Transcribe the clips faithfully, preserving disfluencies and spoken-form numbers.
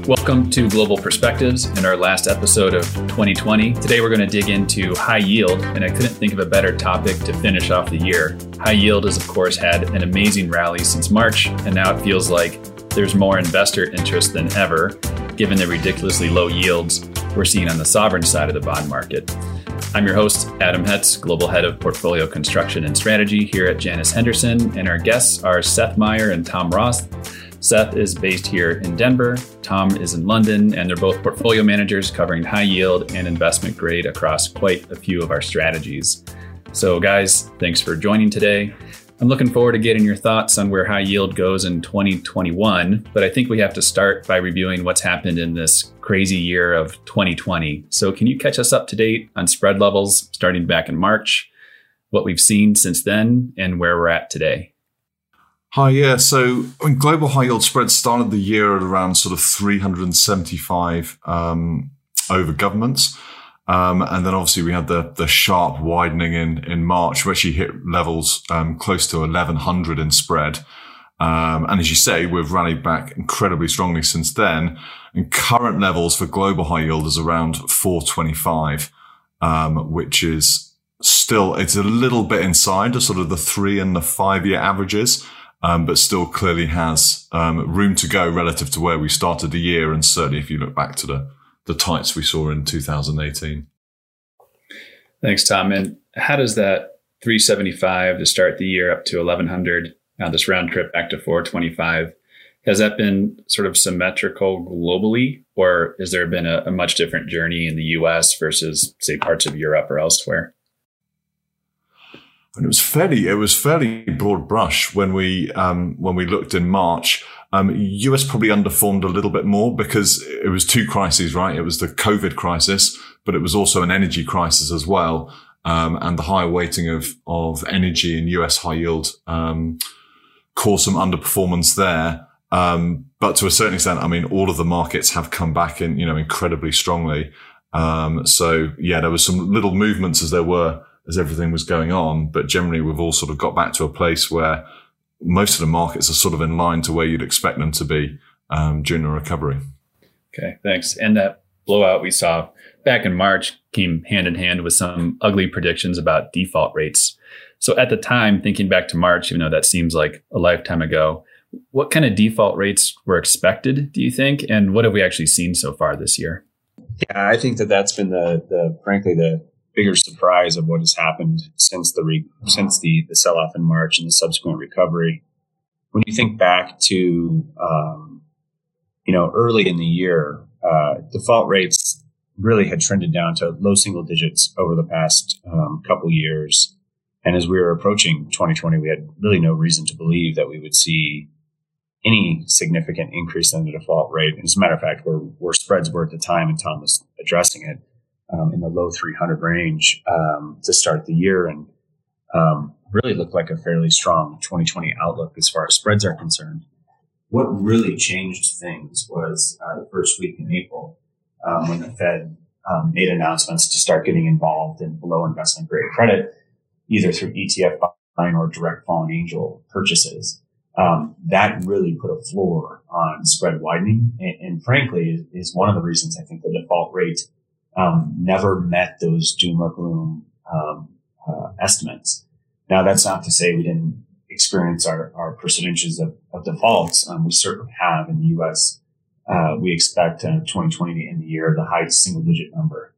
Welcome to Global Perspectives in our last episode of twenty twenty. Today we're going to dig into high yield, and I couldn't think of a better topic to finish off the year. High yield has, of course, had an amazing rally since March, and now it feels like there's more investor interest than ever, given the ridiculously low yields we're seeing on the sovereign side of the bond market. I'm your host, Adam Hetz, Global Head of Portfolio Construction and Strategy here at Janus Henderson, and our guests are Seth Meyer and Tom Roth. Seth is based here in Denver, Tom is in London, and they're both portfolio managers covering high yield and investment grade across quite a few of our strategies. So guys, thanks for joining today. I'm looking forward to getting your thoughts on where high yield goes in twenty twenty-one, but I think we have to start by reviewing what's happened in this crazy year of twenty twenty. So can you catch us up to date on spread levels starting back in March, what we've seen since then, and where we're at today? Hi, yeah. So I mean, global high yield spreads started the year at around sort of three hundred seventy-five um, over governments. Um, and then obviously we had the the sharp widening in, in March, which actually hit levels um, close to eleven hundred in spread. Um, and as you say, we've rallied back incredibly strongly since then. And current levels for global high yield is around four twenty-five, um, which is still, it's a little bit inside of sort of the three and the five year averages. Um, but still clearly has um, room to go relative to where we started the year. And certainly if you look back to the, the tights we saw in two thousand eighteen. Thanks, Tom. And how does that three seventy-five to start the year up to eleven hundred, now this round trip back to four twenty-five, has that been sort of symmetrical globally, or has there been a, a much different journey in the U S versus, say, parts of Europe or elsewhere? And it was fairly, it was fairly broad brush when we, um, when we looked in March. Um, U S probably underperformed a little bit more because it was two crises, right? It was the COVID crisis, but it was also an energy crisis as well. Um, and the higher weighting of, of energy in U S high yield, um, caused some underperformance there. Um, but to a certain extent, I mean, all of the markets have come back in, you know, incredibly strongly. Um, so yeah, there was some little movements as there were, as everything was going on. But generally, we've all sort of got back to a place where most of the markets are sort of in line to where you'd expect them to be um, during a recovery. Okay, thanks. And that blowout we saw back in March came hand in hand with some ugly predictions about default rates. So at the time, thinking back to March, even though that seems like a lifetime ago, what kind of default rates were expected, do you think? And what have we actually seen so far this year? Yeah, I think that that's been the, the frankly, the bigger surprise of what has happened since the re- since the, the sell-off in March and the subsequent recovery. When you think back to, um, you know, early in the year, uh, default rates really had trended down to low single digits over the past um, couple years. And as we were approaching twenty twenty, we had really no reason to believe that we would see any significant increase in the default rate. And as a matter of fact, where, where spreads were at the time, and Tom was addressing it, Um, in the low three hundred range um, to start the year, and um, really looked like a fairly strong twenty twenty outlook as far as spreads are concerned. What really changed things was uh, the first week in April um, when the Fed um, made announcements to start getting involved in below investment grade credit, either through E T F buying or direct fallen angel purchases. Um, that really put a floor on spread widening, and, and frankly is one of the reasons I think the default rate Um, never met those doom or gloom um, uh, estimates. Now, that's not to say we didn't experience our, our percentages of, of defaults. Um, we certainly have in the U S. Uh, we expect uh, twenty twenty to end the year the high single digit number.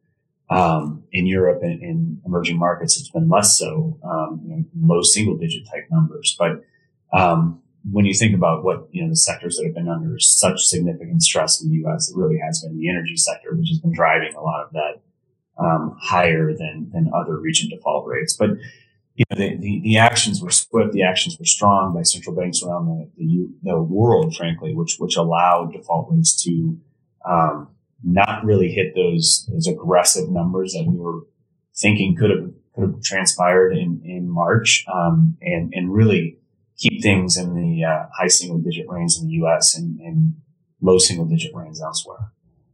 Um, in Europe and in emerging markets, it's been less so, um, you know, low single digit type numbers. But um, when you think about what, you know, the sectors that have been under such significant stress in the U S, it really has been the energy sector, which has been driving a lot of that um, higher than than other region default rates. But you know, the, the, the actions were swift, the actions were strong by central banks around the, the, the world, frankly, which which allowed default rates to um, not really hit those those aggressive numbers that we were thinking could have could have transpired in in March, um, and and really keep things in the uh, high single digit range in the U S and, and low single digit range elsewhere.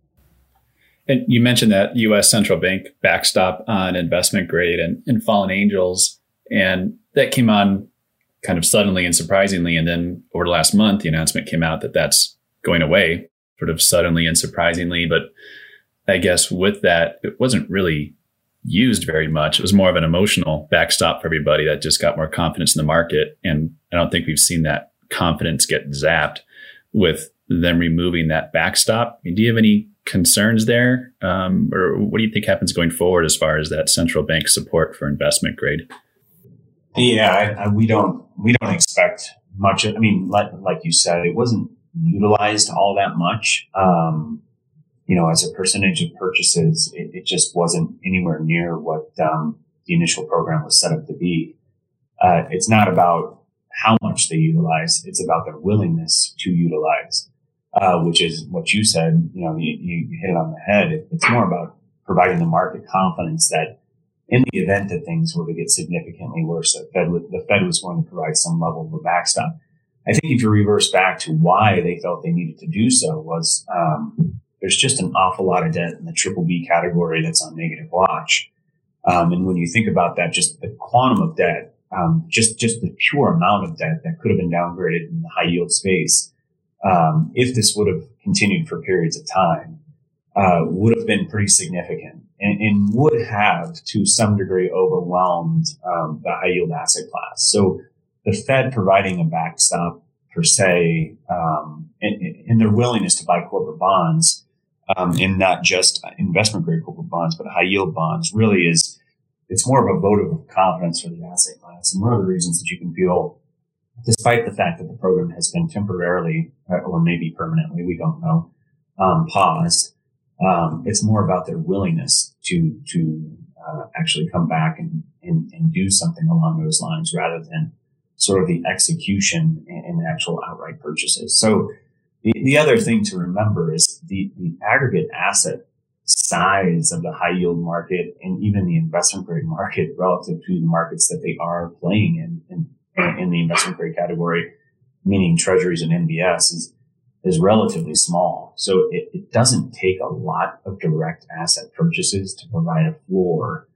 And you mentioned that U S central bank backstop on investment grade and, and fallen angels, and that came on kind of suddenly and surprisingly. And then over the last month, the announcement came out that that's going away. sort of suddenly and surprisingly. But I guess with that, it wasn't really used very much. It was more of an emotional backstop for everybody that just got more confidence in the market. And I don't think we've seen that confidence get zapped with them removing that backstop. I mean, do you have any concerns there? Um, or what do you think happens going forward as far as that central bank support for investment grade? Yeah, I, I, we don't we don't expect much. I mean, like, like you said, it wasn't utilized all that much. Um, you know, as a percentage of purchases, it, it just wasn't anywhere near what um, the initial program was set up to be. Uh, it's not about how much they utilize; it's about their willingness to utilize, uh, which is what you said. You know, you, you hit it on the head. It, it's more about providing the market confidence that, in the event that things were to get significantly worse, the Fed, the Fed was going to provide some level of a backstop. I think if you reverse back to why they felt they needed to do so was um, there's just an awful lot of debt in the triple B category that's on negative watch. Um, and when you think about that, just the quantum of debt, um, just, just the pure amount of debt that could have been downgraded in the high yield space, um, if this would have continued for periods of time, uh, would have been pretty significant. And, and would have, to some degree, overwhelmed um, the high yield asset class. So the Fed providing a backstop per se, um, in, in their willingness to buy corporate bonds, um, and not just investment grade corporate bonds, but high yield bonds, really is, it's more of a vote of confidence for the asset class. And one of the reasons that you can feel, despite the fact that the program has been temporarily, or maybe permanently, we don't know, um, paused, Um, it's more about their willingness to to uh, actually come back and, and, and do something along those lines rather than sort of the execution and, and actual outright purchases. So the, the other thing to remember is the, the aggregate asset size of the high yield market and even the investment grade market relative to the markets that they are playing in, in, in the investment grade category, meaning treasuries and M B S, is is relatively small. So it, it doesn't take a lot of direct asset purchases to provide a floor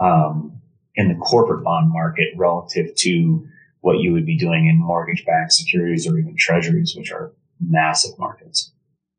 um, in the corporate bond market relative to what you would be doing in mortgage-backed securities or even treasuries, which are massive markets.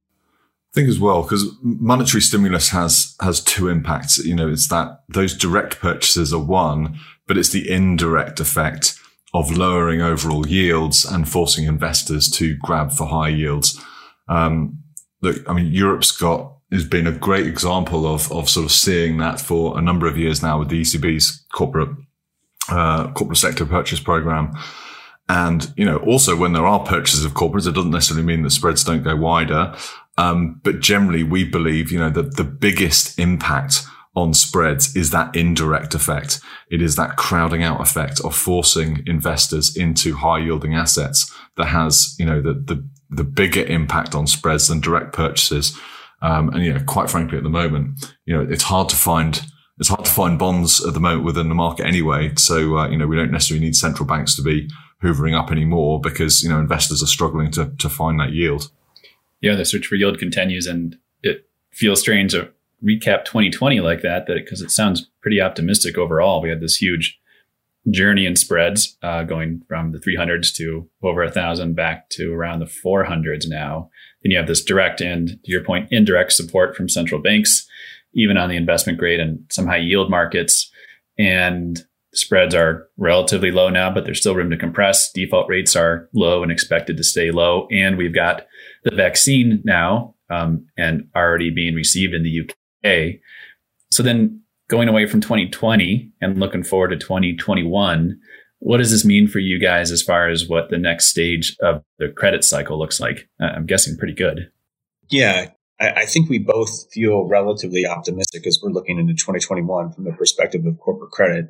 I think as well, because monetary stimulus has has two impacts. You know, it's that those direct purchases are one, but it's the indirect effect of lowering overall yields and forcing investors to grab for high yields. Um, look, I mean, Europe's got, has been a great example of, of sort of seeing that for a number of years now with the E C B's corporate, uh, corporate sector purchase program. And, you know, also when there are purchases of corporates, it doesn't necessarily mean that spreads don't go wider. Um, but generally we believe, you know, that the biggest impact on spreads is that indirect effect. It is that crowding out effect of forcing investors into high yielding assets that has, you know, the, the, the bigger impact on spreads than direct purchases. Um, and, you know, quite frankly, at the moment, you know, it's hard to find, it's hard to find bonds at the moment within the market anyway. So, uh, you know, we don't necessarily need central banks to be hoovering up anymore because, you know, investors are struggling to, to find that yield. Yeah. The search for yield continues, and it feels strange to recap twenty twenty like that, that because it sounds pretty optimistic overall. We had this huge journey in spreads, uh, going from the three hundreds to over a thousand back to around the four hundreds now. Then you have this direct and, to your point, indirect support from central banks, even on the investment grade and some high yield markets. And spreads are relatively low now, but there's still room to compress. Default rates are low and expected to stay low. And we've got the vaccine now, um, and already being received in the U K. So then going away from twenty twenty and looking forward to twenty twenty-one, what does this mean for you guys as far as what the next stage of the credit cycle looks like? I'm guessing pretty good. Yeah, I, I think we both feel relatively optimistic as we're looking into twenty twenty-one from the perspective of corporate credit.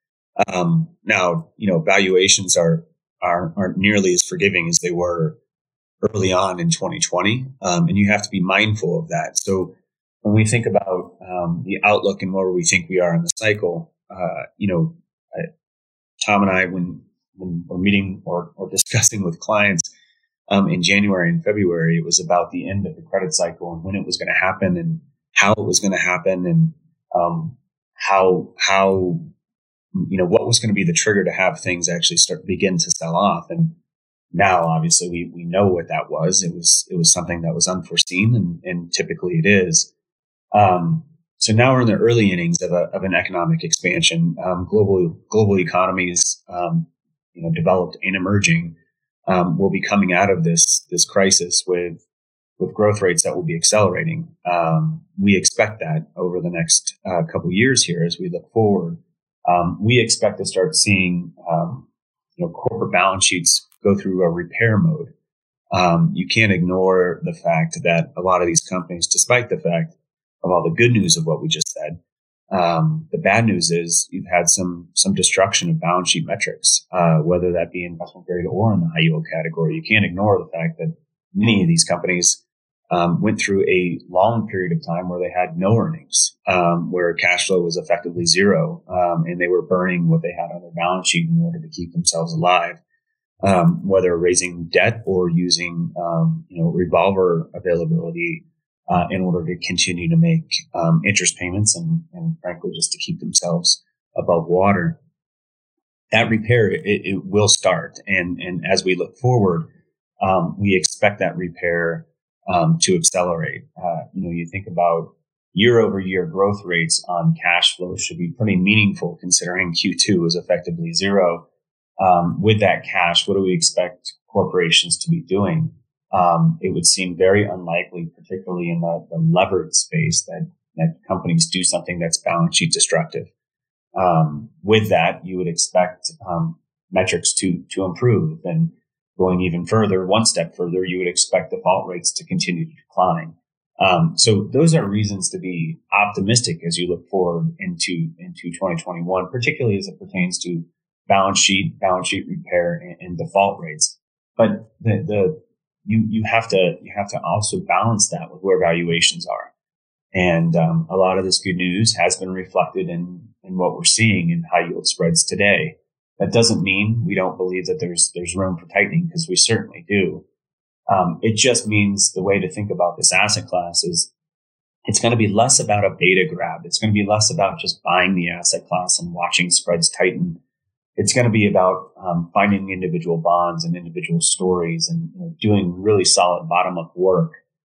Um, now, you know, valuations are, are, aren't nearly as forgiving as they were early on in twenty twenty. Um, and you have to be mindful of that. So when we think about um, the outlook and where we think we are in the cycle, uh, you know, I, Tom and I, when, when we're meeting or, or discussing with clients um, in January and February, it was about the end of the credit cycle and when it was going to happen and how it was going to happen and um, how how you know what was going to be the trigger to have things actually start begin to sell off. And Now, obviously, we, we know what that was. It was it was something that was unforeseen, and, and typically it is. Um, so now we're in the early innings of, a, of an economic expansion. Um, global global economies, um, you know, developed and emerging, um, will be coming out of this this crisis with with growth rates that will be accelerating. Um, we expect that over the next uh, couple of years here as we look forward. Um, we expect to start seeing um, you know corporate balance sheets go through a repair mode. Um, you can't ignore the fact that a lot of these companies, despite the fact of all the good news of what we just said, um, the bad news is you've had some some destruction of balance sheet metrics, uh, whether that be investment grade or in the high yield category. You can't ignore the fact that many of these companies um, went through a long period of time where they had no earnings, um, where cash flow was effectively zero, um, and they were burning what they had on their balance sheet in order to keep themselves alive. Um, whether raising debt or using, um, you know, revolver availability uh, in order to continue to make um, interest payments and, and, frankly, just to keep themselves above water. That repair, it, it will start, and and as we look forward, um, we expect that repair um, to accelerate. Uh, you know, you think about year-over-year growth rates on cash flow should be pretty meaningful, considering Q two is effectively zero. Um, with that cash, what do we expect corporations to be doing? Um, it would seem very unlikely, particularly in the, the levered space, that, that companies do something that's balance sheet destructive. Um, with that, you would expect um, metrics to to improve. And going even further, one step further, you would expect default rates to continue to decline. Um, so those are reasons to be optimistic as you look forward into into twenty twenty-one, particularly as it pertains to balance sheet, balance sheet repair, and, and default rates. But the, the you you have to you have to also balance that with where valuations are. And um, a lot of this good news has been reflected in in what we're seeing in high yield spreads today. That doesn't mean we don't believe that there's there's room for tightening, because we certainly do. Um, it just means the way to think about this asset class is it's going to be less about a beta grab. It's going to be less about just buying the asset class and watching spreads tighten. It's going to be about um, finding individual bonds and individual stories, and you know, doing really solid bottom-up work,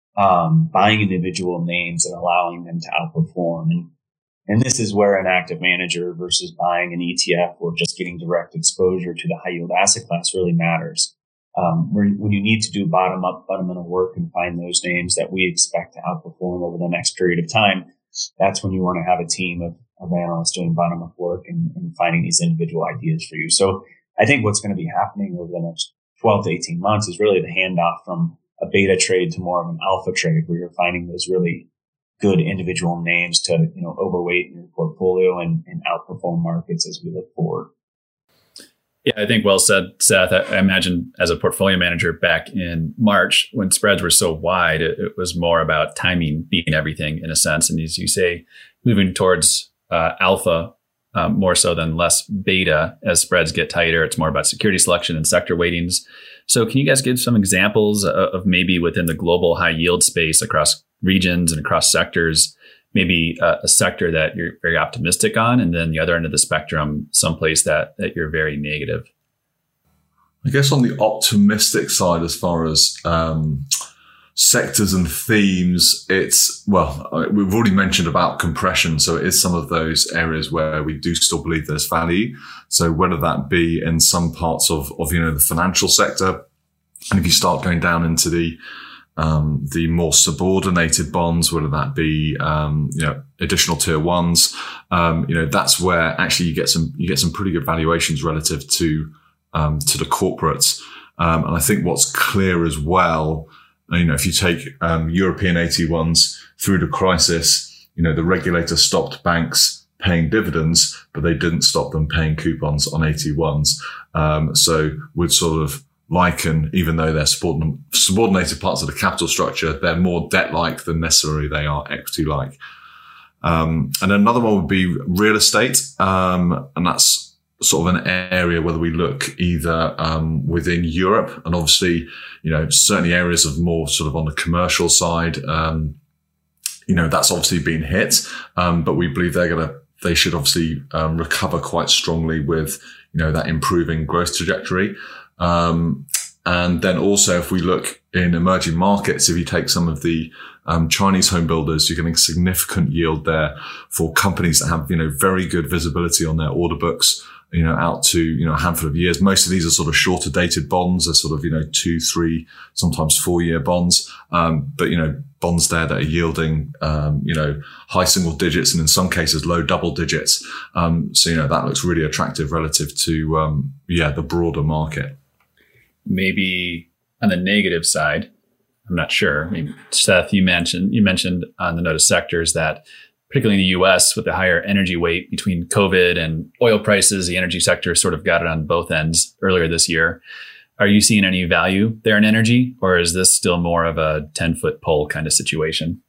um, buying individual names and allowing them to outperform. And and this is where an active manager versus buying an E T F or just getting direct exposure to the high-yield asset class really matters. Um, when, when you need to do bottom-up fundamental work and find those names that we expect to outperform over the next period of time, that's when you want to have a team of of analysts doing bottom-up work and, and finding these individual ideas for you. So I think what's going to be happening over the next twelve to eighteen months is really the handoff from a beta trade to more of an alpha trade, where you're finding those really good individual names to, you know, overweight in your portfolio and, and outperform markets as we look forward. Yeah, I think well said, Seth. I, I imagine as a portfolio manager back in March, when spreads were so wide, it, it was more about timing beating everything in a sense. And as you say, moving towards Uh, alpha um, more so than less beta. As spreads get tighter, it's more about security selection and sector weightings. So can you guys give some examples of, of maybe within the global high yield space across regions and across sectors, maybe uh, a sector that you're very optimistic on, and then the other end of the spectrum, someplace that, that you're very negative? I guess on the optimistic side, as far as um, sectors and themes, it's, well, we've already mentioned about compression. So it is some of those areas where we do still believe there's value. So whether that be in some parts of, of, you know, the financial sector, and if you start going down into the, um, the more subordinated bonds, whether that be, um, you know, additional tier ones, um, you know, that's where actually you get some, you get some pretty good valuations relative to, um, to the corporates. Um, and I think what's clear as well, you know, if you take um, European A T ones through the crisis, you know, the regulator stopped banks paying dividends, but they didn't stop them paying coupons on A T ones. Um, so we'd sort of liken, even though they're subordin- subordinated parts of the capital structure, they're more debt-like than necessarily they are equity-like. Um, and another one would be real estate, um, and that's sort of an area whether we look either um, within Europe, and obviously, you know, certainly areas of more sort of on the commercial side, um, you know, that's obviously been hit, um, but we believe they're going to, they should obviously um, recover quite strongly with, you know, that improving growth trajectory. Um, And then also, if we look in emerging markets, if you take some of the um, Chinese home builders, you're getting significant yield there for companies that have, you know, very good visibility on their order books, you know, out to, you know, a handful of years. Most of these are sort of shorter dated bonds. They're sort of, you know, two, three, sometimes four year bonds. Um, but, you know, bonds there that are yielding, um, you know, high single digits and in some cases low double digits. Um, so, you know, that looks really attractive relative to, um, yeah, the broader market. Maybe on the negative side, I'm not sure. I mean, Seth, you mentioned, you mentioned on the note of sectors that particularly in the U S with the higher energy weight between COVID and oil prices, the energy sector sort of got it on both ends earlier this year. Are you seeing any value there in energy, or is this still more of a ten foot pole kind of situation?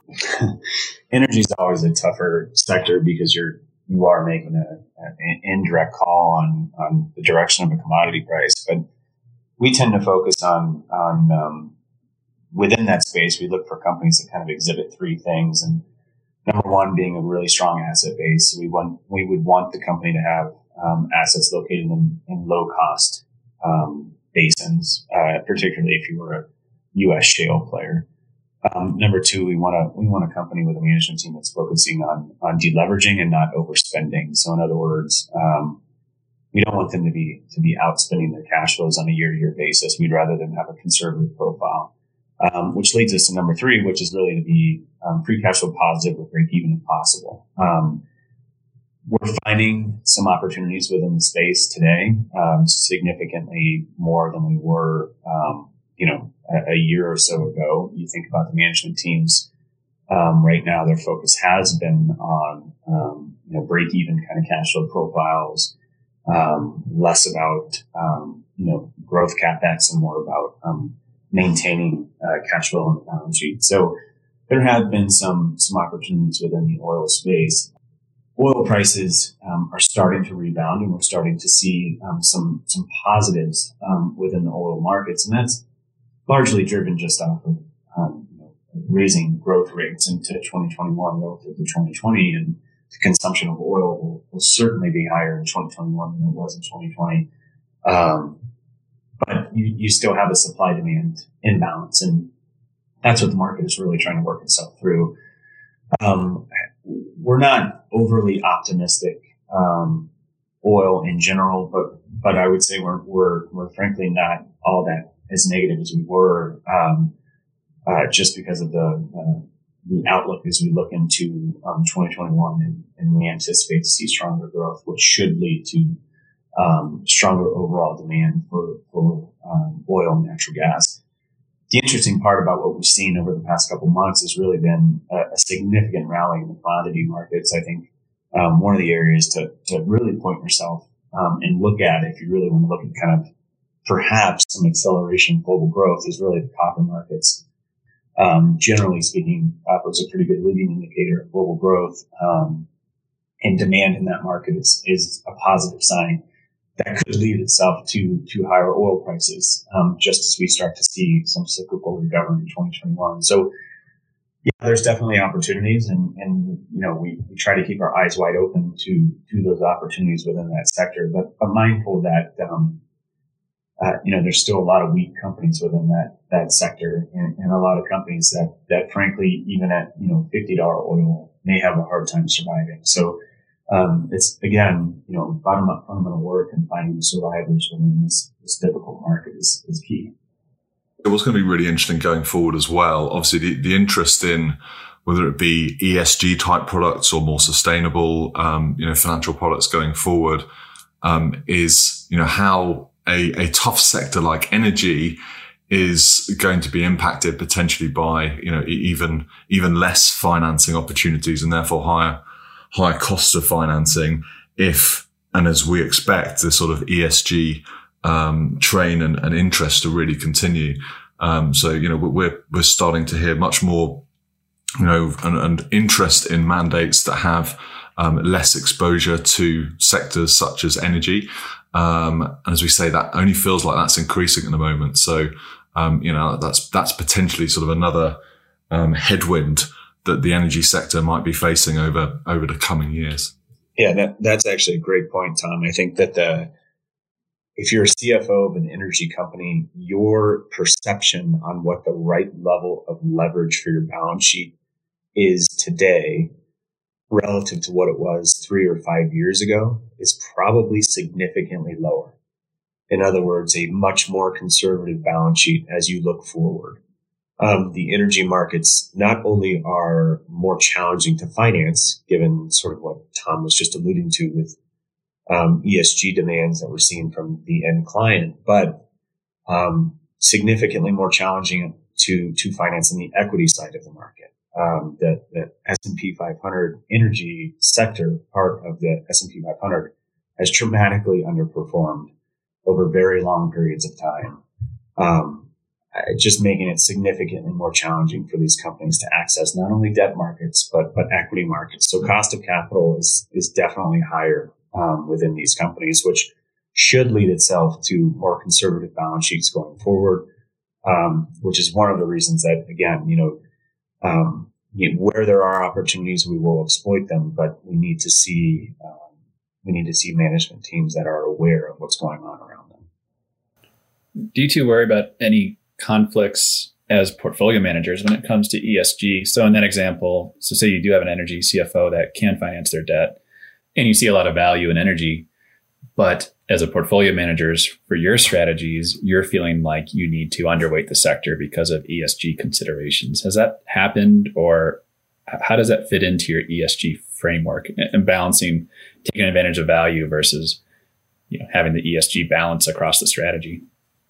Energy is always a tougher sector because you're, you are making a, an indirect call on, on the direction of a commodity price. But we tend to focus on, on, um, within that space, we look for companies that kind of exhibit three things. And number one being a really strong asset base. So we want, we would want the company to have um, assets located in, in low cost um, basins, uh, particularly if you were a U S shale player. Um, number two, we want a we want a company with a management team that's focusing on on deleveraging and not overspending. So in other words, um, we don't want them to be to be outspending their cash flows on a year to year basis. We'd rather them have a conservative profile. Um, which leads us to number three, which is really to be um, free cash flow positive or break even if possible. Um, we're finding some opportunities within the space today, um, significantly more than we were, um, you know, a, a year or so ago. You think about the management teams um, right now; their focus has been on, um, you know, break even kind of cash flow profiles, um, less about, um, you know, growth capex and more about um, maintaining uh, cash flow on the balance sheet. So there have been some some opportunities within the oil space. Oil prices um, are starting to rebound, and we're starting to see um, some some positives um, within the oil markets, and that's largely driven just off of um, you know, raising growth rates into twenty twenty-one relative to twenty twenty, and the consumption of oil will, will certainly be higher in twenty twenty-one than it was in twenty twenty. Um, But you, you still have a supply-demand imbalance, and that's what the market is really trying to work itself through. Um, we're not overly optimistic um, oil in general, but but I would say we're we're we're frankly not all that as negative as we were, um, uh, just because of the uh, the outlook as we look into um, twenty twenty-one, and, and we anticipate to see stronger growth, which should lead to Um, stronger overall demand for, for um, oil and natural gas. The interesting part about what we've seen over the past couple of months has really been a, a significant rally in the commodity markets. I think um, one of the areas to, to really point yourself um, and look at, if you really want to look at kind of perhaps some acceleration of global growth, is really the copper markets. Um, generally speaking, copper is a pretty good leading indicator of global growth, um, and demand in that market is, is a positive sign. That could lead itself to to higher oil prices, um, just as we start to see some cyclical recovery in twenty twenty-one. So, yeah, there's definitely opportunities, and, and you know, we, we try to keep our eyes wide open to to those opportunities within that sector, but, but mindful that um, uh, you know, there's still a lot of weak companies within that that sector, and, and a lot of companies that that frankly, even at you know fifty dollars oil, may have a hard time surviving. So. Um, it's again, you know, bottom up fundamental work and finding the survivors within this, this difficult market is, is key. What's going to be really interesting going forward as well, obviously the, the interest in whether it be E S G type products or more sustainable, um, you know, financial products going forward, um, is, you know, how a, a tough sector like energy is going to be impacted potentially by, you know, even, even less financing opportunities and therefore higher higher costs of financing if, and as we expect, the sort of E S G um, train and, and interest to really continue. Um, so, you know, we're, we're starting to hear much more, you know, and, and interest in mandates that have um, less exposure to sectors such as energy. Um, and as we say, that only feels like that's increasing at the moment. So, um, you know, that's, that's potentially sort of another um, headwind that the energy sector might be facing over over the coming years. Yeah, that, that's actually a great point, Tom. I think that the if you're a C F O of an energy company, your perception on what the right level of leverage for your balance sheet is today relative to what it was three or five years ago is probably significantly lower. In other words, a much more conservative balance sheet as you look forward. Um, the energy markets not only are more challenging to finance, given sort of what Tom was just alluding to with um, E S G demands that we're seeing from the end client, but um, significantly more challenging to to finance in the equity side of the market. Um, the, the S and P five hundred energy sector part of the S and P five hundred has dramatically underperformed over very long periods of time, um, just making it significantly more challenging for these companies to access not only debt markets but but equity markets. So cost of capital is is definitely higher um, within these companies, which should lead itself to more conservative balance sheets going forward, um, which is one of the reasons that, again, you know, um, you know, where there are opportunities, we will exploit them, but we need to see um, we need to see management teams that are aware of what's going on around them. Do you two worry about any conflicts as portfolio managers when it comes to E S G? So in that example, so say you do have an energy C F O that can finance their debt and you see a lot of value in energy, but as a portfolio managers for your strategies, you're feeling like you need to underweight the sector because of E S G considerations. Has that happened, or how does that fit into your E S G framework and balancing taking advantage of value versus, you know, having the E S G balance across the strategy?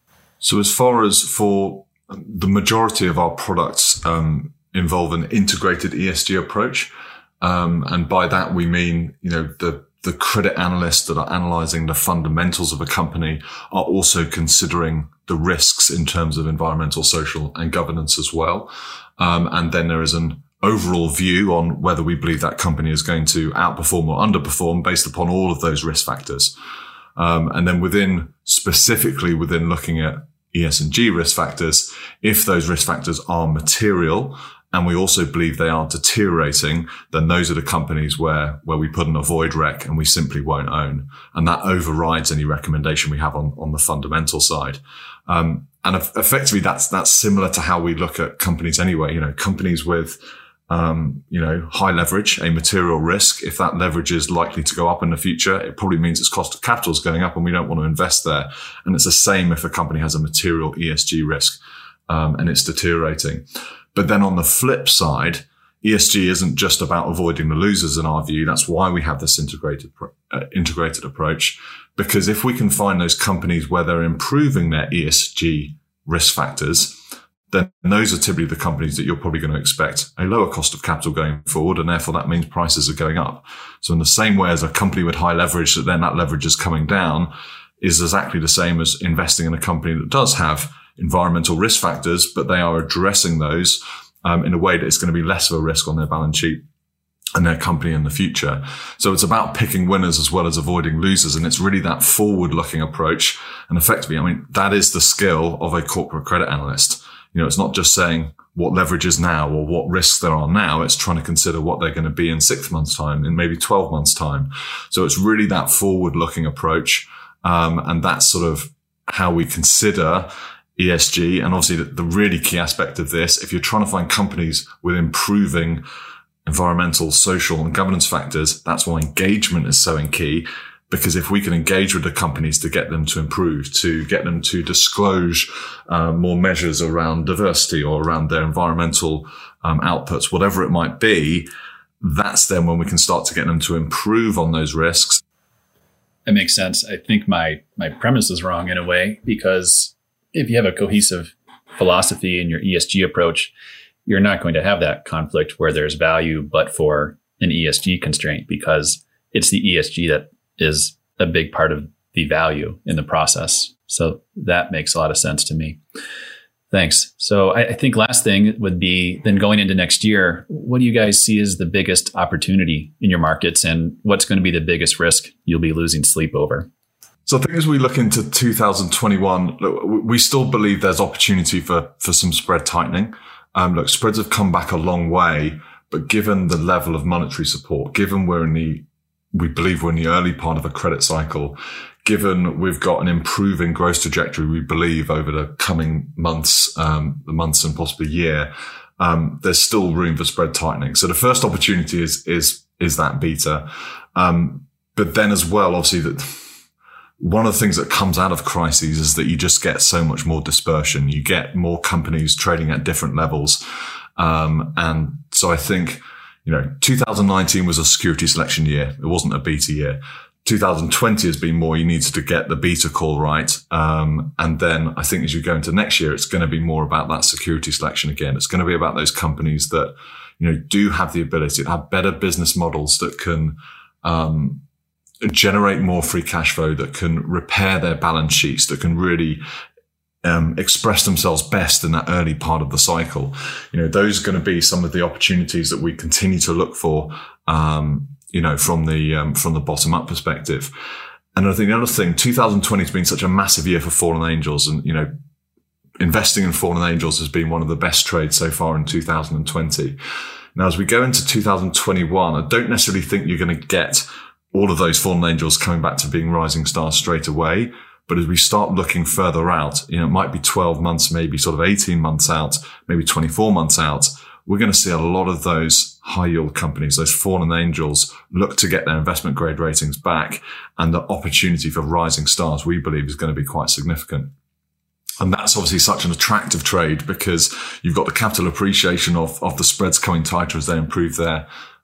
So as far as for the majority of our products um, involve an integrated E S G approach. Um, and by that, we mean, you know, the the credit analysts that are analyzing the fundamentals of a company are also considering the risks in terms of environmental, social, and governance as well. Um, and then there is an overall view on whether we believe that company is going to outperform or underperform based upon all of those risk factors. Um, and then within, specifically within looking at E S G risk factors, if those risk factors are material, and we also believe they are deteriorating, then those are the companies where, where we put an avoid rec and we simply won't own. And that overrides any recommendation we have on, on the fundamental side. Um, and effectively that's, that's similar to how we look at companies anyway. You know, companies with, um, you know, high leverage, a material risk. If that leverage is likely to go up in the future, it probably means its cost of capital is going up and we don't want to invest there. And it's the same if a company has a material E S G risk, um, and it's deteriorating. But then on the flip side, E S G isn't just about avoiding the losers in our view. That's why we have this integrated uh, integrated approach, because if we can find those companies where they're improving their E S G risk factors, then those are typically the companies that you're probably going to expect a lower cost of capital going forward, and therefore that means prices are going up. So in the same way as a company with high leverage, that then that leverage is coming down, is exactly the same as investing in a company that does have environmental risk factors, but they are addressing those um, in a way that is going to be less of a risk on their balance sheet and their company in the future. So it's about picking winners as well as avoiding losers. And it's really that forward-looking approach. And effectively, I mean, that is the skill of a corporate credit analyst. You know, it's not just saying what leverage is now or what risks there are now. It's trying to consider what they're going to be in six months' time, in maybe twelve months' time. So it's really that forward-looking approach. Um, and that's sort of how we consider E S G. And obviously the, the really key aspect of this, if you're trying to find companies with improving environmental, social, and governance factors, that's why engagement is so key. Because if we can engage with the companies to get them to improve, to get them to disclose uh, more measures around diversity or around their environmental um, outputs, whatever it might be, that's then when we can start to get them to improve on those risks. It makes sense. I think my my premise is wrong in a way, because if you have a cohesive philosophy in your E S G approach, you're not going to have that conflict where there's value, but for an E S G constraint, because it's the E S G that is a big part of the value in the process. So that makes a lot of sense to me. Thanks. So I, I think last thing would be then going into next year, what do you guys see as the biggest opportunity in your markets, and what's going to be the biggest risk you'll be losing sleep over? So I think as we look into two thousand twenty-one, look, we still believe there's opportunity for, for some spread tightening. Um, look, spreads have come back a long way, but given the level of monetary support, given we're in the, we believe we're in the early part of a credit cycle, given we've got an improving growth trajectory, we believe over the coming months, um, the months and possibly year, um, there's still room for spread tightening. So the first opportunity is, is, is that beta. Um, but then as well, obviously that one of the things that comes out of crises is that you just get so much more dispersion. You get more companies trading at different levels. Um, and so I think, you know, two thousand nineteen was a security selection year. It wasn't a beta year. two thousand twenty has been more, you needed to get the beta call right. Um, and then I think as you go into next year, it's going to be more about that security selection again. It's going to be about those companies that, you know, do have the ability to have better business models that can, um, generate more free cash flow, that can repair their balance sheets, that can really um, express themselves best in that early part of the cycle. You know, those are going to be some of the opportunities that we continue to look for, um, you know, from the, um, from the bottom up perspective. And I think the other thing, two thousand twenty has been such a massive year for fallen angels, and, you know, investing in fallen angels has been one of the best trades so far in two thousand twenty. Now, as we go into two thousand twenty-one, I don't necessarily think you're going to get all of those fallen angels coming back to being rising stars straight away. But as we start looking further out, you know, it might be twelve months, maybe sort of eighteen months out, maybe twenty-four months out. We're going to see a lot of those high yield companies, those fallen angels, look to get their investment grade ratings back. And the opportunity for rising stars, we believe, is going to be quite significant. And that's obviously such an attractive trade because you've got the capital appreciation of, of the spreads coming tighter as they improve their,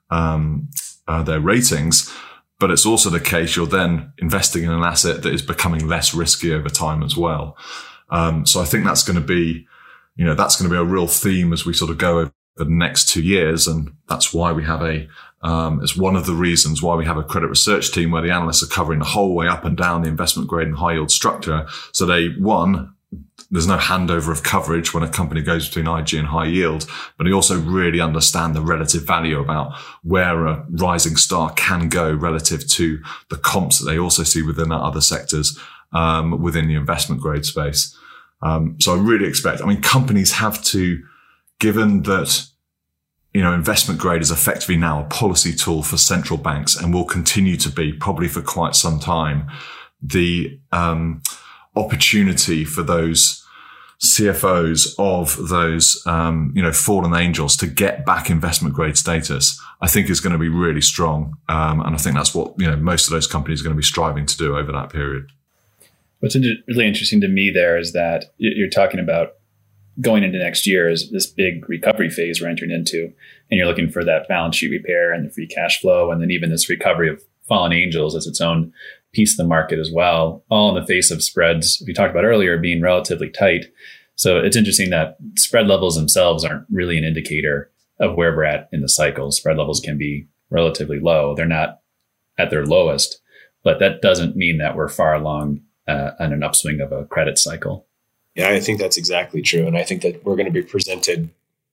um, uh, their ratings. But it's also the case you're then investing in an asset that is becoming less risky over time as well. Um, so I think that's going to be, you know, that's going to be a real theme as we sort of go over the next two years. And that's why we have a, um, it's one of the reasons why we have a credit research team where the analysts are covering the whole way up and down the investment grade and high yield structure. So they, one, there's no handover of coverage when a company goes between I G and high yield, but they also really understand the relative value about where a rising star can go relative to the comps that they also see within other sectors, um, within the investment grade space. Um, so I really expect, I mean, companies have to, given that, you know, investment grade is effectively now a policy tool for central banks and will continue to be probably for quite some time, the, um, opportunity for those C F Os of those, um, you know, fallen angels to get back investment grade status, I think is going to be really strong. Um, and I think that's what, you know, most of those companies are going to be striving to do over that period. What's really interesting to me there is that you're talking about going into next year is this big recovery phase we're entering into, and you're looking for that balance sheet repair and the free cash flow. And then even this recovery of fallen angels as its own piece of the market as well, all in the face of spreads we talked about earlier being relatively tight. So it's interesting that spread levels themselves aren't really an indicator of where we're at in the cycle. Spread levels can be relatively low. They're not at their lowest, but that doesn't mean that we're far along uh, on an upswing of a credit cycle. Yeah, I think that's exactly true. And I think that we're going to be presented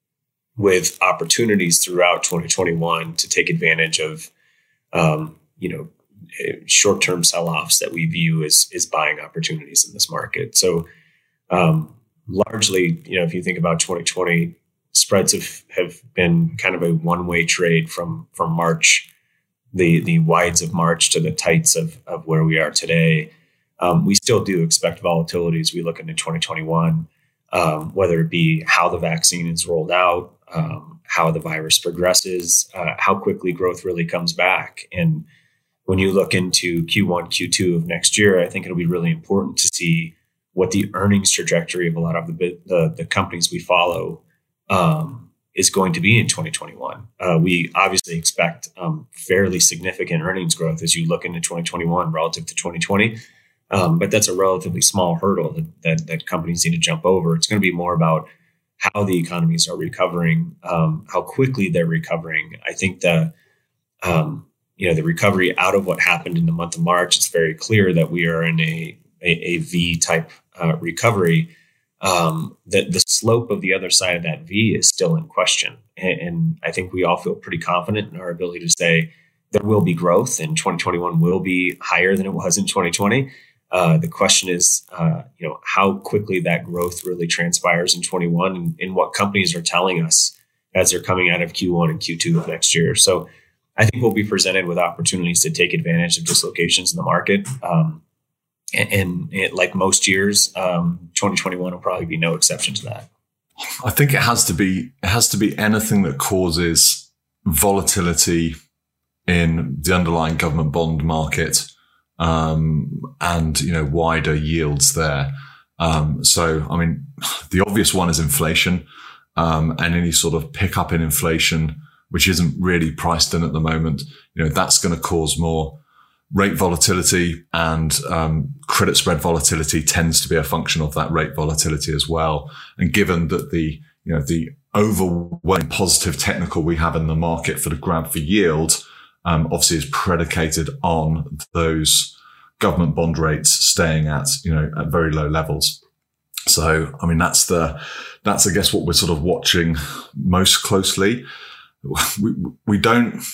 with opportunities throughout twenty twenty-one to take advantage of, um, you know, short-term sell-offs that we view as, as buying opportunities in this market. So um, largely, you know, if you think about twenty twenty, spreads have, have been kind of a one-way trade from, from March, the, the wides of March to the tights of, of where we are today. Um, we still do expect volatility as we look into twenty twenty-one, um, whether it be how the vaccine is rolled out, um, how the virus progresses, uh, how quickly growth really comes back. And when you look into Q one, Q two of next year, I think it'll be really important to see what the earnings trajectory of a lot of the the, the companies we follow um, is going to be in twenty twenty-one. Uh, we obviously expect um, fairly significant earnings growth as you look into twenty twenty-one relative to twenty twenty. Um, but that's a relatively small hurdle that, that, that companies need to jump over. It's going to be more about how the economies are recovering, um, how quickly they're recovering. I think the, um, you know, the recovery out of what happened in the month of March, it's very clear that we are in a, a, a V type uh, recovery. Um, that the slope of the other side of that V is still in question. And, and I think we all feel pretty confident in our ability to say there will be growth and twenty twenty-one will be higher than it was in twenty twenty. Uh, the question is, uh, you know, how quickly that growth really transpires in twenty-one and, and what companies are telling us as they're coming out of Q one and Q two of next year. So I think we'll be presented with opportunities to take advantage of dislocations in the market. Um, and, and it, like most years, um, twenty twenty-one will probably be no exception to that. I think it has to be it has to be anything that causes volatility in the underlying government bond market, um, and you know wider yields there. Um, so, I mean, the obvious one is inflation, um, and any sort of pickup in inflation, which isn't really priced in at the moment. You know, that's going to cause more rate volatility, and um, credit spread volatility tends to be a function of that rate volatility as well. And given that the, you know, the overwhelming positive technical we have in the market for the grab for yield, um, obviously is predicated on those government bond rates staying at, you know, at very low levels. So, I mean, that's the, that's, I guess, what we're sort of watching most closely. We, we don't,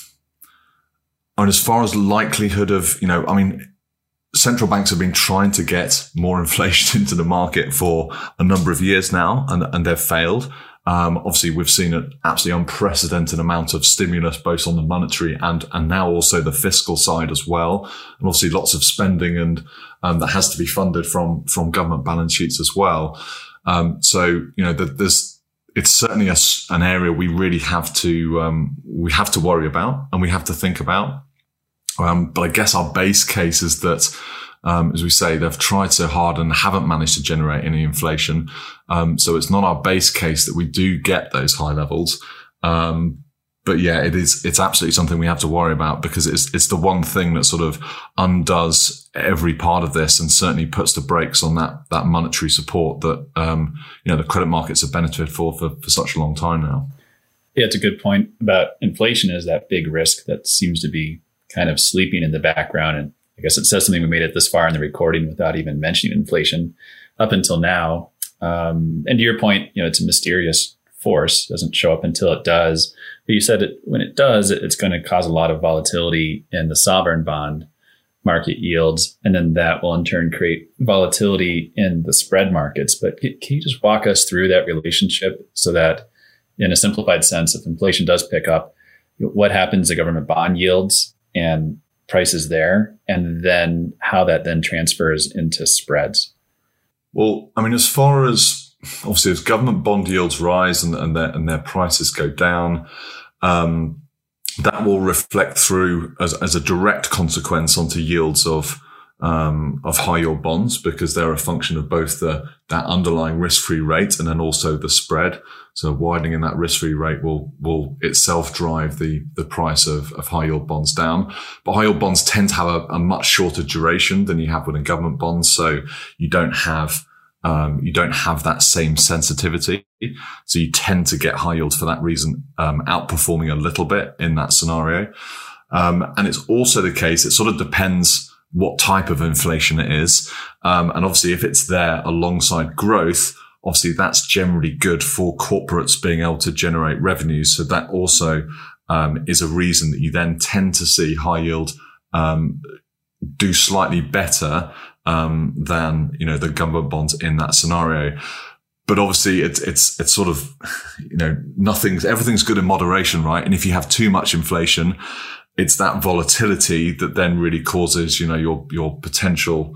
and as far as likelihood of, you know, I mean, central banks have been trying to get more inflation into the market for a number of years now, and, and they've failed. Um, obviously, we've seen an absolutely unprecedented amount of stimulus, both on the monetary and, and now also the fiscal side as well. And obviously lots of spending and, um, that has to be funded from, from government balance sheets as well. Um, so, you know, the, there's, it's certainly a, an area we really have to, um, we have to worry about and we have to think about. Um, but I guess our base case is that, um, as we say, they've tried so hard and haven't managed to generate any inflation. Um, so it's not our base case that we do get those high levels. Um, but yeah, it is, it's absolutely something we have to worry about because it's, it's the one thing that sort of undoes every part of this and certainly puts the brakes on that, that monetary support that, um, you know, the credit markets have benefited for, for, for such a long time now. Yeah, it's a good point about inflation is that big risk that seems to be kind of sleeping in the background. And I guess it says something we made it this far in the recording without even mentioning inflation up until now. Um, and to your point, you know, it's a mysterious force, doesn't show up until it does. But you said it, when it does, it, it's going to cause a lot of volatility in the sovereign bond market yields. And then that will in turn create volatility in the spread markets. But can, can you just walk us through that relationship so that in a simplified sense, if inflation does pick up, what happens to government bond yields and prices there, and then how that then transfers into spreads? Well, I mean, as far as obviously as government bond yields rise and, and their and their prices go down, um, that will reflect through as, as a direct consequence onto yields of um, of high yield bonds because they're a function of both the that underlying risk-free rate and then also the spread. So widening in that risk-free rate will will itself drive the the price of, of high yield bonds down. But high yield bonds tend to have a, a much shorter duration than you have within government bonds, so you don't have um, you don't have that same sensitivity. So you tend to get high yields for that reason, um, outperforming a little bit in that scenario. Um, and it's also the case. It sort of depends what type of inflation it is, um, and obviously if it's there alongside growth. Obviously, that's generally good for corporates being able to generate revenues. So that also um, is a reason that you then tend to see high yield um, do slightly better um, than you know the government bonds in that scenario. But obviously, it's it's it's sort of you know nothing's everything's good in moderation, right? And if you have too much inflation, it's that volatility that then really causes you know your your potential.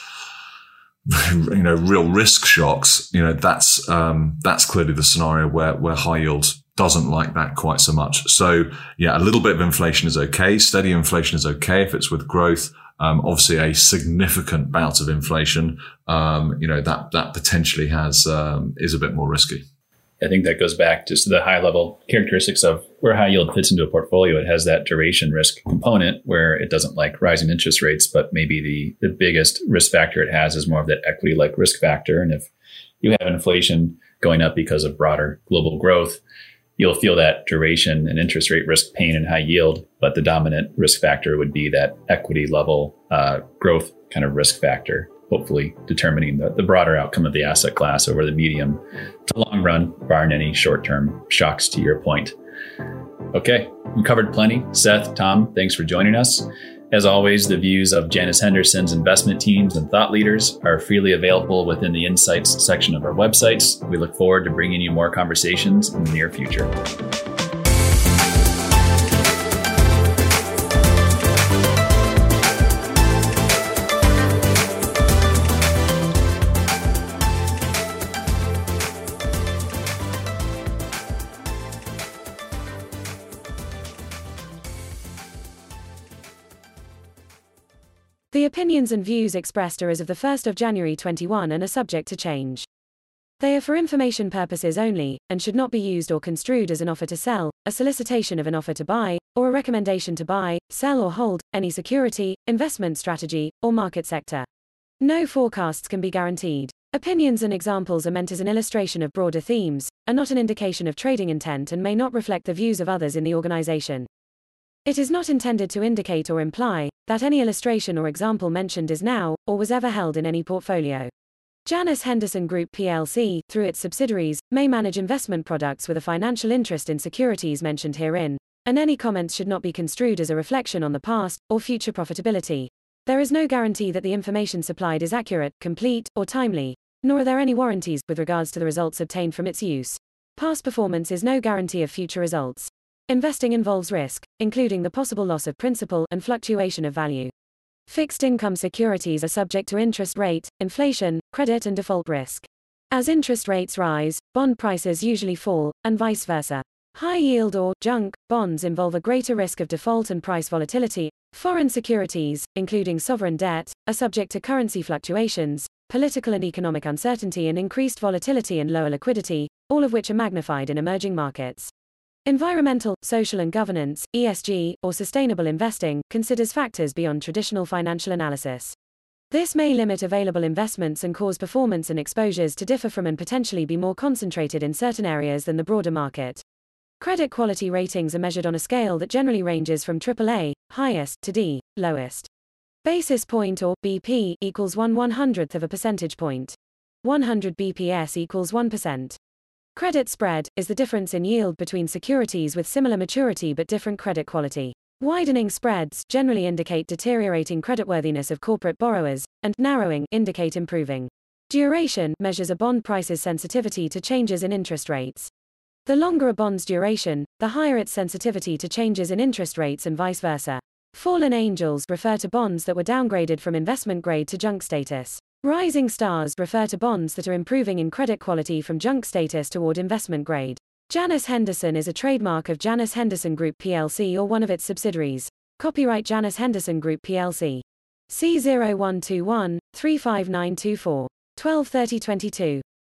You know, real risk shocks, you know, that's, um, that's clearly the scenario where, where high yield doesn't like that quite so much. So yeah, a little bit of inflation is okay. Steady inflation is okay if it's with growth. Um, obviously a significant bout of inflation, um, you know, that, that potentially has, um, is a bit more risky. I think that goes back to the high level characteristics of where high yield fits into a portfolio. It has that duration risk component where it doesn't like rising interest rates, but maybe the, the biggest risk factor it has is more of that equity like risk factor. And if you have inflation going up because of broader global growth, you'll feel that duration and interest rate risk pain in high yield. But the dominant risk factor would be that equity level uh, growth kind of risk factor, hopefully determining the, the broader outcome of the asset class over the medium to long run, barring any short-term shocks to your point. Okay, we covered plenty. Seth, Tom, thanks for joining us. As always, the views of Janus Henderson's investment teams and thought leaders are freely available within the insights section of our websites. We look forward to bringing you more conversations in the near future. The opinions and views expressed are as of the first of January twenty-one and are subject to change. They are for information purposes only, and should not be used or construed as an offer to sell, a solicitation of an offer to buy, or a recommendation to buy, sell or hold, any security, investment strategy, or market sector. No forecasts can be guaranteed. Opinions and examples are meant as an illustration of broader themes, are not an indication of trading intent and may not reflect the views of others in the organization. It is not intended to indicate or imply that any illustration or example mentioned is now, or was ever held in any portfolio. Janus Henderson Group P L C, through its subsidiaries, may manage investment products with a financial interest in securities mentioned herein, and any comments should not be construed as a reflection on the past or future profitability. There is no guarantee that the information supplied is accurate, complete, or timely, nor are there any warranties with regards to the results obtained from its use. Past performance is no guarantee of future results. Investing involves risk, including the possible loss of principal and fluctuation of value. Fixed income securities are subject to interest rate, inflation, credit and default risk. As interest rates rise, bond prices usually fall, and vice versa. High yield or junk bonds involve a greater risk of default and price volatility. Foreign securities, including sovereign debt, are subject to currency fluctuations, political and economic uncertainty and increased volatility and lower liquidity, all of which are magnified in emerging markets. Environmental, social and governance, E S G, or sustainable investing, considers factors beyond traditional financial analysis. This may limit available investments and cause performance and exposures to differ from and potentially be more concentrated in certain areas than the broader market. Credit quality ratings are measured on a scale that generally ranges from triple A, highest, to D, lowest. Basis point or B P equals one one hundredth of a percentage point. one hundred B P S equals one percent. Credit spread is the difference in yield between securities with similar maturity but different credit quality. Widening spreads generally indicate deteriorating creditworthiness of corporate borrowers, and narrowing indicate improving. Duration measures a bond price's sensitivity to changes in interest rates. The longer a bond's duration, the higher its sensitivity to changes in interest rates and vice versa. Fallen angels refer to bonds that were downgraded from investment grade to junk status. Rising stars refer to bonds that are improving in credit quality from junk status toward investment grade. Janus Henderson is a trademark of Janus Henderson Group P L C or one of its subsidiaries. Copyright Janus Henderson Group P L C. C zero one two one, three five nine two four. twelve thirty twenty-two.